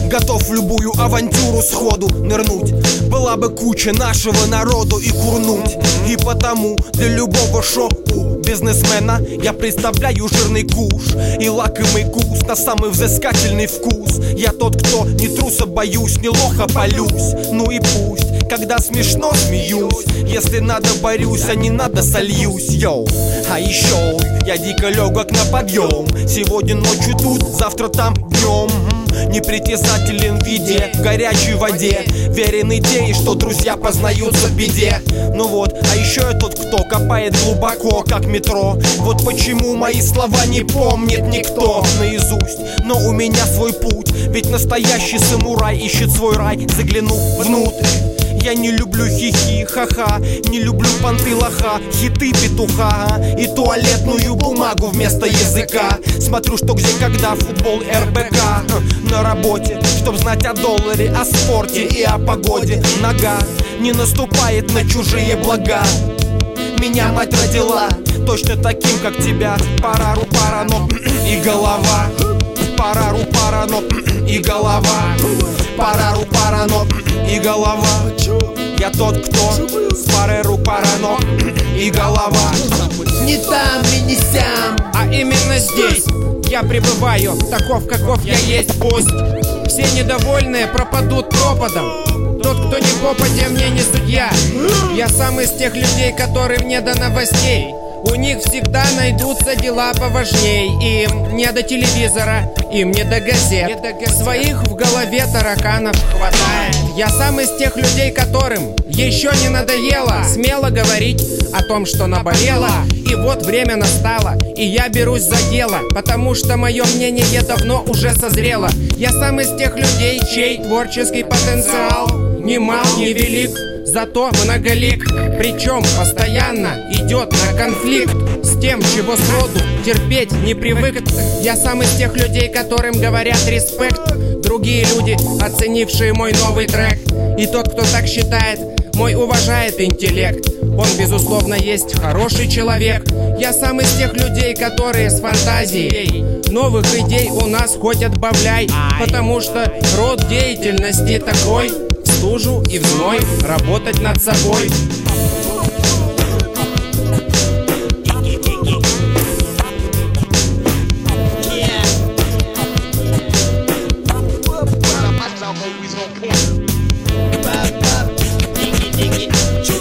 готов в любую авантюру сходу нырнуть. Была бы куча нашего народу и курнуть. И потому для любого шоу бизнесмена я представляю жирный куш и лакомый кус на самый взыскательный вкус. Я тот, кто не труса боюсь, не лоха полюсь. Ну и пусть, когда смешно смеюсь, если надо борюсь, а не надо сольюсь, йоу. А еще я дико легок на подъем. Сегодня ночью тут, завтра там днем. Непритязателен в виде, в горячей воде. Верен идее, что друзья познаются в беде. Ну вот, а еще я тот, кто копает глубоко, как метро. Вот почему мои слова не помнит никто наизусть. Но у меня свой путь, ведь настоящий самурай ищет свой рай, заглянув внутрь. Я не люблю хихи, ха-ха, не люблю понты лоха, хиты петуха и туалетную бумагу вместо языка. Смотрю, что где, когда, футбол, РБК. На работе, чтоб знать о долларе, о спорте и о погоде. Нога не наступает на чужие блага. Меня мать родила точно таким, как тебя. Парару парано и голова. Парару парано и голова. Парару парано и голова. Я тот, кто с пареру парано и голова. Не там и не сям, а именно здесь я пребываю, таков, каков я есть, пусть все недовольные пропадут пропадом. Тот, кто не попадя, мне не судья. Я сам из тех людей, которые вне до новостей. У них всегда найдутся дела поважней. Им не до телевизора, им не до газет. Своих в голове тараканов хватает. Я сам из тех людей, которым еще не надоело смело говорить о том, что наболело. И вот время настало, и я берусь за дело, потому что мое мнение давно уже созрело. Я сам из тех людей, чей творческий потенциал ни мал, ни велик, зато многолик. Причем постоянно идет на конфликт с тем, чего сроду терпеть не привык. Я сам из тех людей, которым говорят респект другие люди, оценившие мой новый трек. И тот, кто так считает, мой уважает интеллект. Он, безусловно, есть хороший человек. Я сам из тех людей, которые с фантазией новых идей у нас хоть отбавляй. Потому что род деятельности такой: в стужу и в зной работать над собой. always on point.